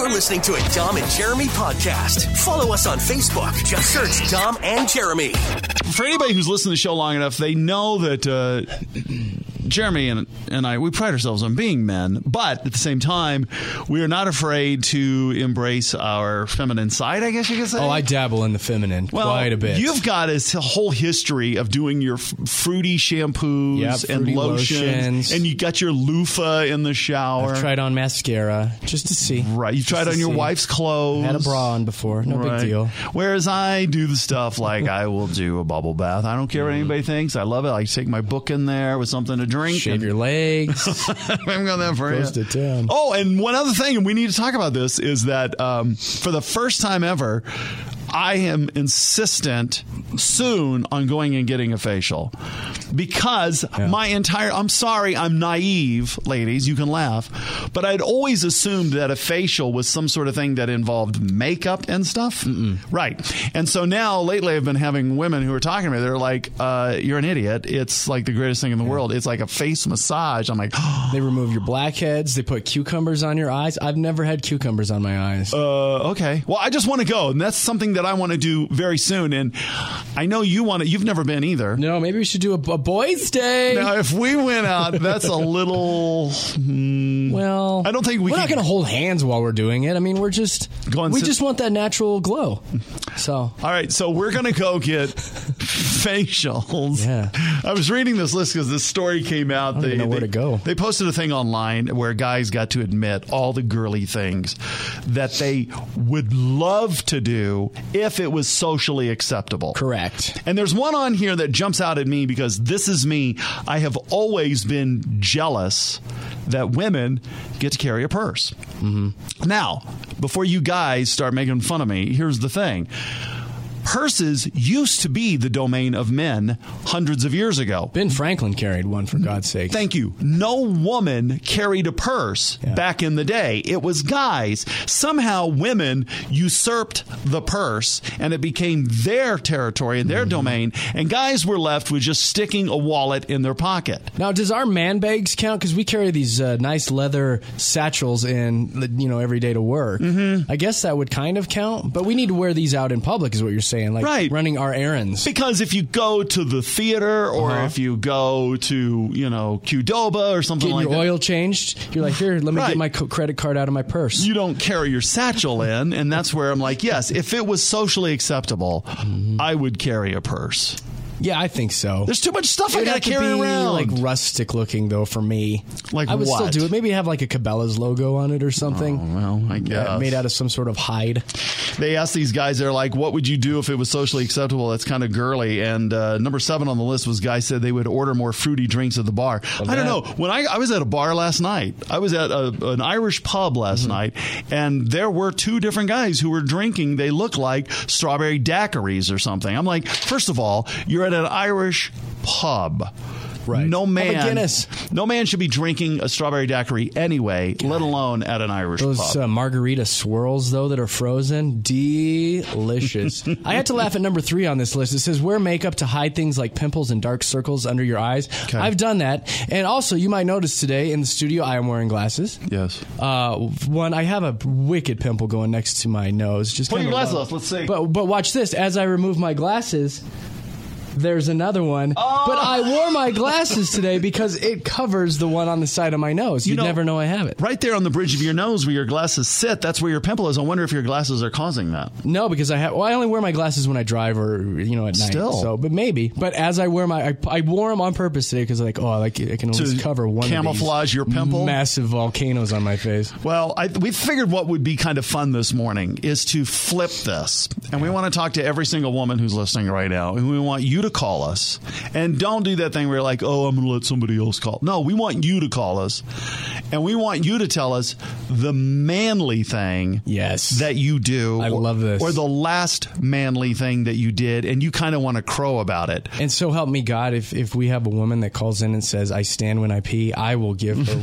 You're listening to a Dom and Jeremy podcast. Follow us on Facebook. Just search Dom and Jeremy. For anybody who's listened to the show long enough, they know that Jeremy and I, we pride ourselves on being men, but at the same time, we are not afraid to embrace our feminine side, I guess you could say. Oh, I dabble in the feminine quite a bit. You've got a whole history of doing your fruity shampoos and lotions, and you got your loofah in the shower. I've tried on mascara just to see. Right. You tried on your wife's clothes. Had a bra on before. No big deal. Whereas I do the stuff like I will do a bubble bath. I don't care what anybody thinks. I love it. I take my book in there with something to drink. Shave your legs. I haven't got that for you. Close to town. Oh, and one other thing, and we need to talk about this, is that for the first time ever, I am insistent soon on going and getting a facial because I'm sorry, I'm naive, ladies, you can laugh, but I'd always assumed that a facial was some sort of thing that involved makeup and stuff. Right. And so now lately I've been having women who are talking to me. They're like, you're an idiot. It's like the greatest thing in the world. It's like a face massage. I'm like, they remove your blackheads. They put cucumbers on your eyes. I've never had cucumbers on my eyes. Okay. Well, I just want to go, and that's something that I want to do very soon. And I know you want to. You've never been either. No, maybe we should do a boys' day. Now, if we went out, that's a little. Well, I don't think we're not going to hold hands while we're doing it. I mean, we just want that natural glow. So, all right. So we're going to go get facials. Yeah. I was reading this list because this story came out. I don't know where to go. They posted a thing online where guys got to admit all the girly things that they would love to do if it was socially acceptable. Correct. And there's one on here that jumps out at me because this is me. I have always been jealous that women get to carry a purse. Now, before you guys start making fun of me, here's the thing. Purses used to be the domain of men hundreds of years ago. Ben Franklin carried one, for God's sake. Thank you. No woman carried a purse back in the day. It was guys. Somehow women usurped the purse, and it became their territory and their domain, and guys were left with just sticking a wallet in their pocket. Now, does our man bags count? Because we carry these nice leather satchels every day to work. I guess that would kind of count, but we need to wear these out in public is what you're saying. Like running our errands. Because if you go to the theater or if you go to, Qdoba or something like that. Get your oil changed. You're like, here, let me get my credit card out of my purse. You don't carry your satchel in. And that's where I'm like, yes, if it was socially acceptable, I would carry a purse. Yeah, I think so. There's too much stuff I got to carry around. Like rustic looking though for me. Like I would what? still do it. Maybe have like a Cabela's logo on it or something. Oh, well, I guess. Made out of some sort of hide. They asked these guys, they're like, what would you do if it was socially acceptable? That's kind of girly. And number 7 on the list was guys said they would order more fruity drinks at the bar. I don't know. When I was at a bar last night, I was at an Irish pub last night, and there were 2 different guys who were drinking. They looked like strawberry daiquiris or something. I'm like, first of all, you're at an Irish pub. Right. No man, Have a Guinness. No man should be drinking a strawberry daiquiri anyway, let alone at an Irish pub. Those margarita swirls, though, that are frozen, delicious. I had to laugh at number 3 on this list. It says, wear makeup to hide things like pimples and dark circles under your eyes. Okay. I've done that. And also, you might notice today in the studio, I am wearing glasses. Yes. I have a wicked pimple going next to my nose. Just put your glasses off. Let's see. But watch this. As I remove my glasses, there's another one. Oh. But I wore my glasses today because it covers the one on the side of my nose. You'd never know I have it. Right there on the bridge of your nose where your glasses sit, that's where your pimple is. I wonder if your glasses are causing that. No, because I only wear my glasses when I drive or, at night. Still. So, but maybe. But as I wear I wore them on purpose today because I can at least cover one camouflage of these your pimple? massive volcanoes on my face. Well, we figured what would be kind of fun this morning is to flip this. And we want to talk to every single woman who's listening right now. And we want you to call us. And don't do that thing where you're like, oh, I'm going to let somebody else call. No, we want you to call us. And we want you to tell us the manly thing that you do. I love this. Or the last manly thing that you did, and you kind of want to crow about it. And so help me God, if we have a woman that calls in and says, I stand when I pee, I will give her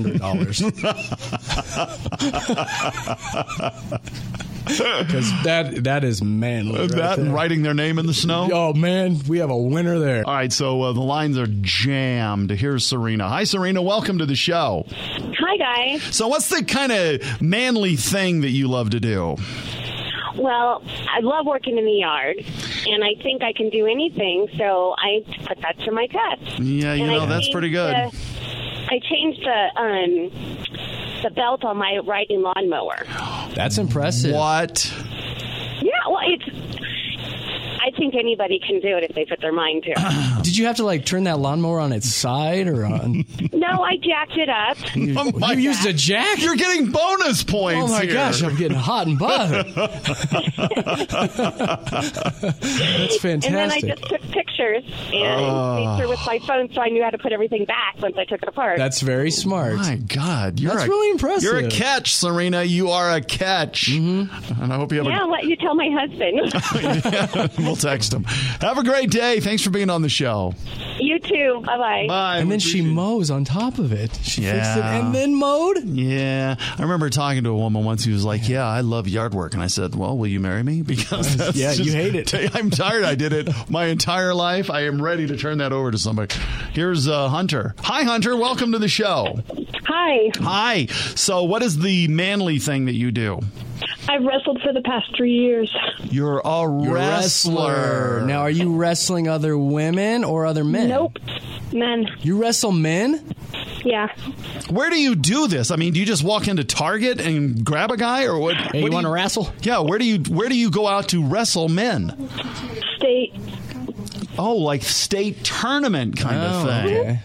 $100. Because that is manly. That and writing their name in the snow? Oh, man, we have a winner there. All right, so the lines are jammed. Here's Serena. Hi, Serena. Welcome to the show. Hi, Hi, guys. So what's the kind of manly thing that you love to do? Well, I love working in the yard, and I think I can do anything, so I put that to my test. Yeah, that's pretty good. I changed the belt on my riding lawnmower. That's impressive. What? Yeah, well, I think anybody can do it if they put their mind to it. Did you have to like turn that lawnmower on its side or on? No, I jacked it up. You used a jack? You're getting bonus points. Oh my here. gosh, I'm getting hot and bothered. That's fantastic. And then I just took pictures and made sure with my phone, so I knew how to put everything back once I took it apart. That's very smart. My God, that's really impressive. You're a catch, Serena. You are a catch. Mm-hmm. And I hope you have I'll let you tell my husband. We'll text him. Have a great day. Thanks for being on the show. You too. Bye-bye. Bye. And then she mows on top of it. She fixed it and then mowed? Yeah. I remember talking to a woman once who was like, yeah, I love yard work. And I said, well, will you marry me? Because that's you hate it. I'm tired. I did it my entire life. I am ready to turn that over to somebody. Here's Hunter. Hi, Hunter. Welcome to the show. Hi. Hi. So what is the manly thing that you do? I've wrestled for the past 3 years. You're a wrestler. Now, are you wrestling other women or other men? Nope. Men. You wrestle men? Yeah. Where do you do this? I mean, do you just walk into Target and grab a guy, or what? Hey, you want to wrestle? Yeah. Where do you go out to wrestle men? State. Oh, like state tournament kind of thing. Okay.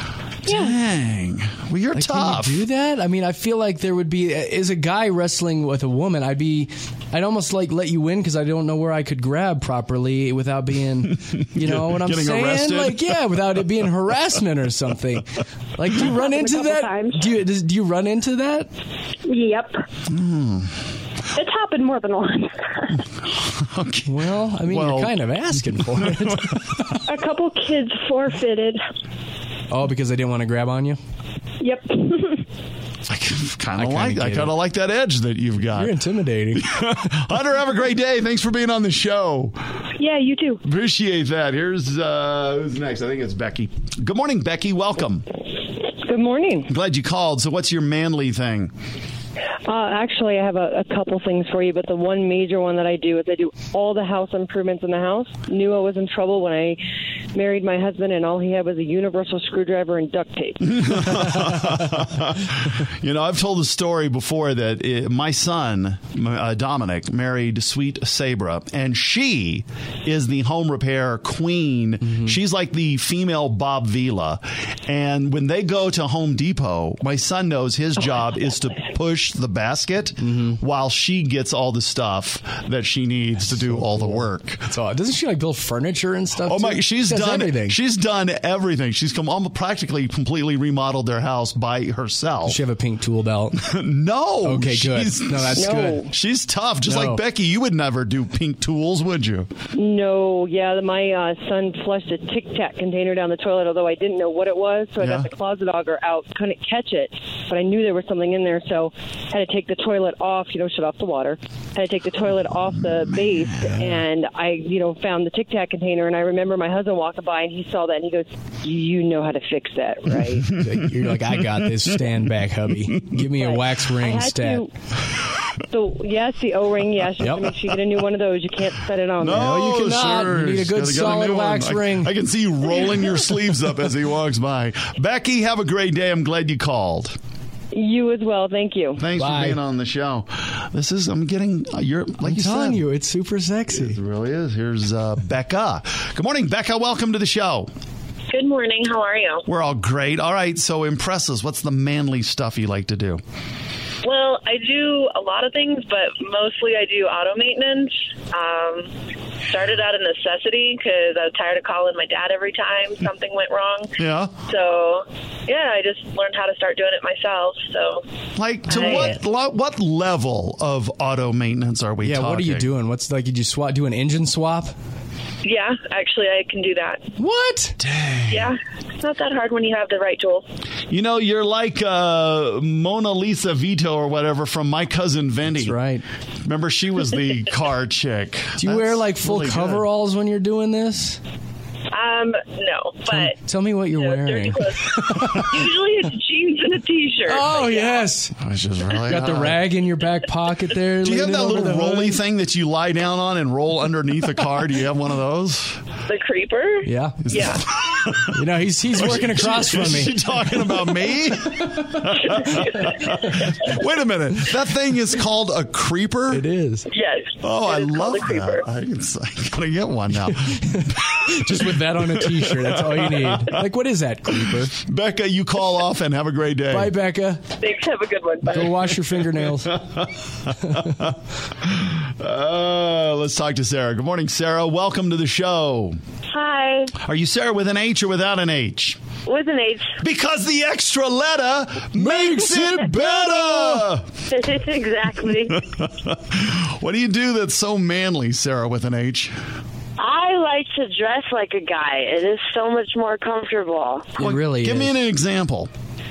Dang. Well, you're tough. Can you do that? I mean, I feel like there would be, as a guy wrestling with a woman, I'd almost like let you win because I don't know where I could grab properly without being, you know what I'm saying? Arrested? Like, yeah, without it being harassment or something. Like, do you run into that? Do you run into that? Yep. It's happened more than once. Okay. Well, I mean, you're kind of asking for it. A couple kids forfeited. Oh, because they didn't want to grab on you? Yep. I kind of like that edge that you've got. You're intimidating. Hunter, have a great day. Thanks for being on the show. Yeah, you too. Appreciate that. Here's who's next. I think it's Becky. Good morning, Becky. Welcome. Good morning. Glad you called. So what's your manly thing? Actually, I have a couple things for you, but the one major one that I do is I do all the house improvements in the house. Knew I was in trouble when I married my husband, and all he had was a universal screwdriver and duct tape. I've told the story before that my son, Dominic, married sweet Sabra, and she is the home repair queen. Mm-hmm. She's like the female Bob Vila. And when they go to Home Depot, my son knows his job is to push the basket while she gets all the stuff that she needs to do all the work. So doesn't she like build furniture and stuff? Oh my! She's done everything. She's done everything. She's practically completely remodeled their house by herself. Does she have a pink tool belt? No. Okay, good. No, that's good. She's tough, just like Becky. You would never do pink tools, would you? No. Yeah, my son flushed a Tic Tac container down the toilet, although I didn't know what it was, so I got the closet auger out. Couldn't catch it, but I knew there was something in there, so had to take the toilet off, shut off the water. Had to take the toilet off the base, and I, found the Tic Tac container, and I remember my husband walking by, and he saw that, and he goes, you know how to fix that, right? You're like, I got this. Stand back, hubby. Give me a wax ring stat. So, yes, the O-ring, yes. You have to make sure you get a new one of those. You can't set it on there. No, you cannot. Sure. You need a good solid wax ring. I can see you rolling your sleeves up as he walks by. Becky, have a great day. I'm glad you called. You as well. Thank you. Thanks for being on the show. I'm telling you, it's super sexy. It really is. Here's Becca. Good morning, Becca. Welcome to the show. Good morning. How are you? We're all great. All right. So impress us. What's the manly stuff you like to do? Well, I do a lot of things, but mostly I do auto maintenance. Started out of necessity because I was tired of calling my dad every time something went wrong. Yeah. So, I just learned how to start doing it myself. So, what level of auto maintenance are we talking? What are you doing? What's did you do an engine swap? Yeah, actually, I can do that. What? Dang. Yeah, it's not that hard when you have the right tool. You're like Mona Lisa Vito or whatever from My Cousin Vinny. That's right. Remember, she was the car chick. Do you wear full coveralls when you're doing this? No, but Tell me what you're dirty wearing. clothes. Usually it's jeans and a t-shirt. Oh, yes. Which is really Got the hot. rag in your back pocket there. Do you have leaning that over little the hood? rolly thing that you lie down on and roll underneath a car? Do you have one of those? The creeper? Yeah. Yeah. You know, he's working across from Is she me. talking about me? Wait a minute. That thing is called a creeper? It is. Yes. Oh, I It is love called a creeper. that. I gotta get one now. Just with that on a t-shirt. That's all you need. Like, what is that, creeper? Becca, you call off and have a great day. Bye, Becca. Thanks. Have a good one. Bye. Go wash your fingernails. Let's talk to Sarah. Good morning, Sarah. Welcome to the show. Hi. Are you Sarah with an H or without an H? With an H. Because the extra letter makes it better. Exactly. What do you do that's so manly, Sarah, with an H? I like to dress like a guy. It is so much more comfortable. It really Give is. me an example.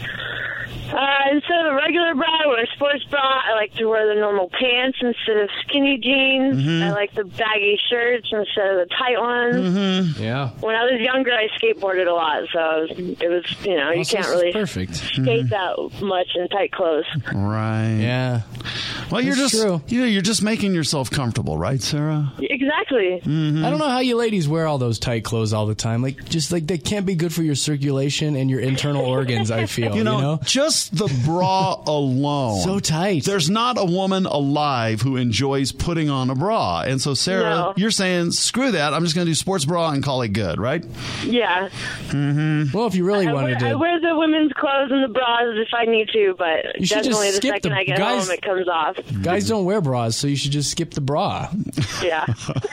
Instead of a regular bra, I wear a sports bra. I like to wear the normal pants instead of skinny jeans. Mm-hmm. I like the baggy shirts instead of the tight ones. Mm-hmm. Yeah. When I was younger, I skateboarded a lot, so it was you know, you Also, can't this is really perfect. skate that much in tight clothes. Right. Yeah. Well, you're That's just true. you're just making yourself comfortable, right, Sarah? Exactly. Mm-hmm. I don't know how you ladies wear all those tight clothes all the time. Like, just like they can't be good for your circulation and your internal organs, I feel. You know, just the bra alone. So tight. There's not a woman alive who enjoys putting on a bra. And so, Sarah, No. you're saying, screw that. I'm just going to do sports bra and call it good, right? Yeah. Well, if you really I wanted wear, I to. wear the women's clothes and the bras if I need to, but You should just definitely the skip second the I get guys- home, it comes off. Guys don't wear bras, so you should just skip the bra. Yeah.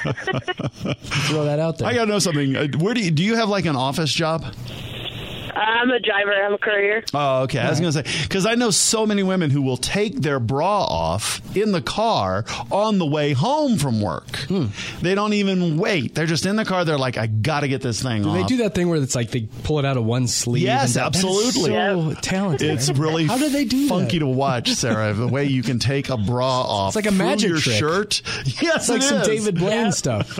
Throw that out there. I got to know something. Where do you have like an office job? I'm a driver. I'm a courier. Oh, okay. I was going to say, because I know so many women who will take their bra off in the car on the way home from work. They don't even wait. They're just in the car. They're like, I got to get this thing off. They do that thing where it's like they pull it out of one sleeve. Yes, and that is absolutely. so talented. It's really How do they do funky that? to watch, Sarah, the way you can take a bra off. It's like a through magic your trick. shirt. Yes, It's like it some is. David Blaine stuff.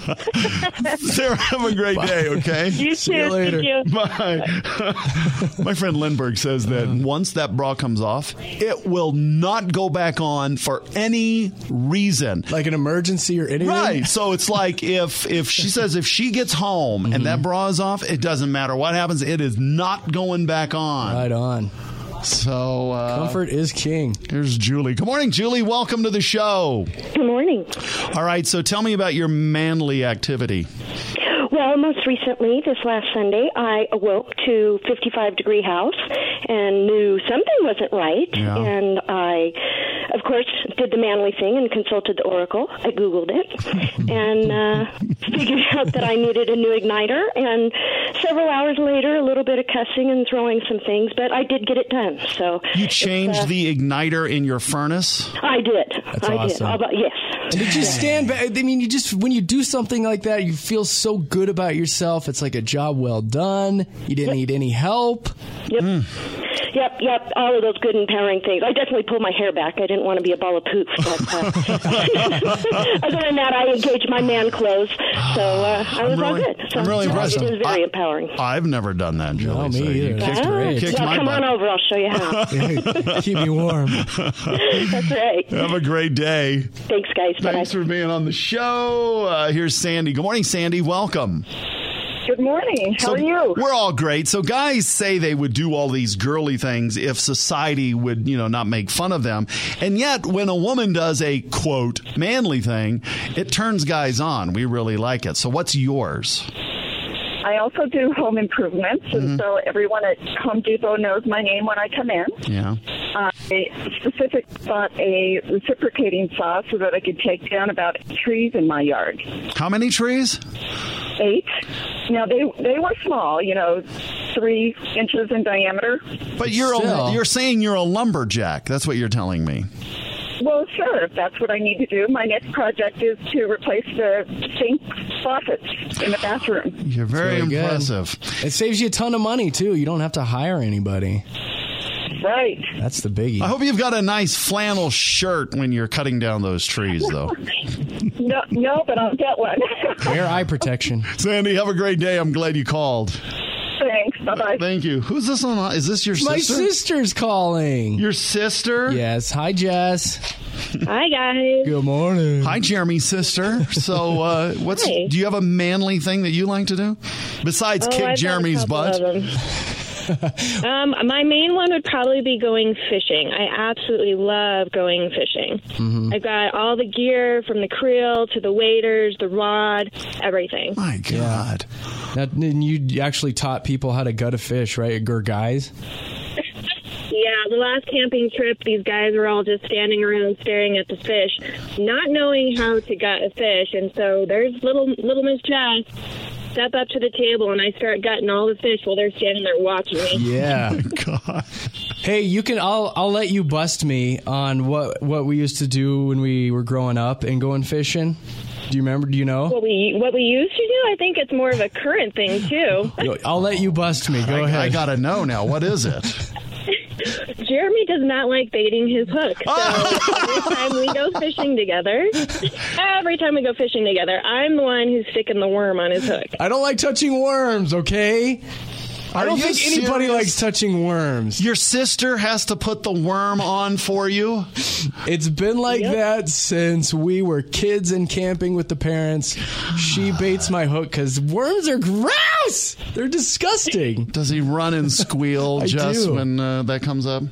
Sarah, have a great day, okay? You See you too. later. Thank you. Bye. My friend Lindbergh says that once that bra comes off, it will not go back on for any reason. Like an emergency or anything. Right. So it's like if she says if she gets home and that bra is off, it doesn't matter what happens. It is not going back on. Right on. So Comfort is king. here's Julie. Good morning, Julie. Welcome to the show. Good morning. All right. So tell me about your manly activity. Well, most recently, this last Sunday, I awoke to 55-degree house and knew something wasn't right. Yeah. And I, of course, did the manly thing and consulted the Oracle. I Googled it and figured out that I needed a new igniter. And several hours later, a little bit of cussing and throwing some things, but I did get it done. So You changed the igniter in your furnace? I did. That's I awesome. did. Yes. And did you stand back? I mean, you just, when you do something like that, you feel so good about yourself. It's like a job well done. You didn't need any help. Yep. Yep. All of those good empowering things. I definitely pulled my hair back. I didn't want to be a ball of poop. But, other than that, I engaged my man clothes. So I was all good. So I'm really impressed. It was very empowering. I've never done that, Julie. No, me so you either. kicked- That's great. kicked Well, my come butt. on over. I'll show you how. Keep me warm. That's right. Have a great day. Thanks, guys. Bye. Thanks for being on the show. Here's Sandy. Good morning, Sandy. Welcome. Good morning. How are you? We're all great. So guys say they would do all these girly things if society would, not make fun of them. And yet when a woman does a, quote, manly thing, it turns guys on. We really like it. So what's yours? I also do home improvements, and so everyone at Home Depot knows my name when I come in. Yeah. I specifically bought a reciprocating saw so that I could take down about 8 trees in my yard. How many trees? 8. Now, they were small, 3 inches in diameter. But you're saying you're a lumberjack. That's what you're telling me. Well, sure, if that's what I need to do. My next project is to replace the sink faucets in the bathroom. You're very really good. impressive. It saves you a ton of money, too. You don't have to hire anybody. Right. That's the biggie. I hope you've got a nice flannel shirt when you're cutting down those trees, though. No, but I'll get one. Wear eye protection. Sandy, have a great day. I'm glad you called. Thanks. Bye-bye. Thank you. Who's this on? Is this your sister? My sister's calling. Your sister? Yes. Hi, Jess. Hi, guys. Good morning. Hi, Jeremy's sister. So, Hi. do you have a manly thing that you like to do besides kick I've Jeremy's got a couple butt? of them. My main one would probably be going fishing. I absolutely love going fishing. Mm-hmm. I've got all the gear from the creel to the waders, the rod, everything. My God. And you actually taught people how to gut a fish, right? Or guys? Yeah, the last camping trip, these guys were all just standing around staring at the fish, not knowing how to gut a fish. And so there's little Miss Jess. Step up to the table and I start gutting all the fish while they're standing there watching me. Yeah. God. Hey, you can. I'll let you bust me on what we used to do when we were growing up and going fishing. Do you remember? Do you know? What we used to do? I think it's more of a current thing too. I'll let you bust me. Go ahead. I gotta know now. What is it? Jeremy does not like baiting his hook. So every time we go fishing together, I'm the one who's sticking the worm on his hook. I don't like touching worms, okay? I don't you think anybody serious? likes touching worms. Your sister has to put the worm on for you? It's been like that since we were kids and camping with the parents. She baits my hook because worms are gross. They're disgusting. Does he run and squeal just when that comes up?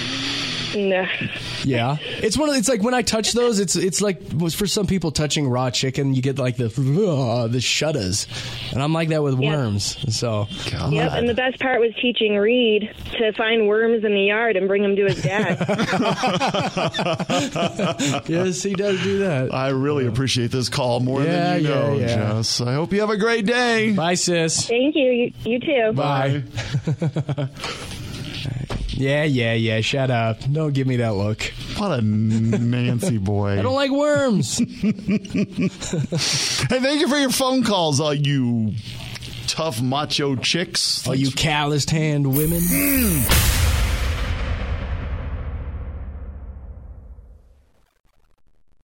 No. Yeah, it's one of. It's like when I touch those, it's like for some people touching raw chicken, you get like the shudders, and I'm like that with worms. So, God. Yep, and the best part was teaching Reed to find worms in the yard and bring them to his dad. Yes, he does do that. I really appreciate this call more than you know, Jess. I hope you have a great day. Bye, sis. Thank you. You too. Bye. Yeah. Shut up. Don't give me that look. What a Nancy boy. I don't like worms. Hey, thank you for your phone calls, all you tough macho chicks. All you calloused hand women.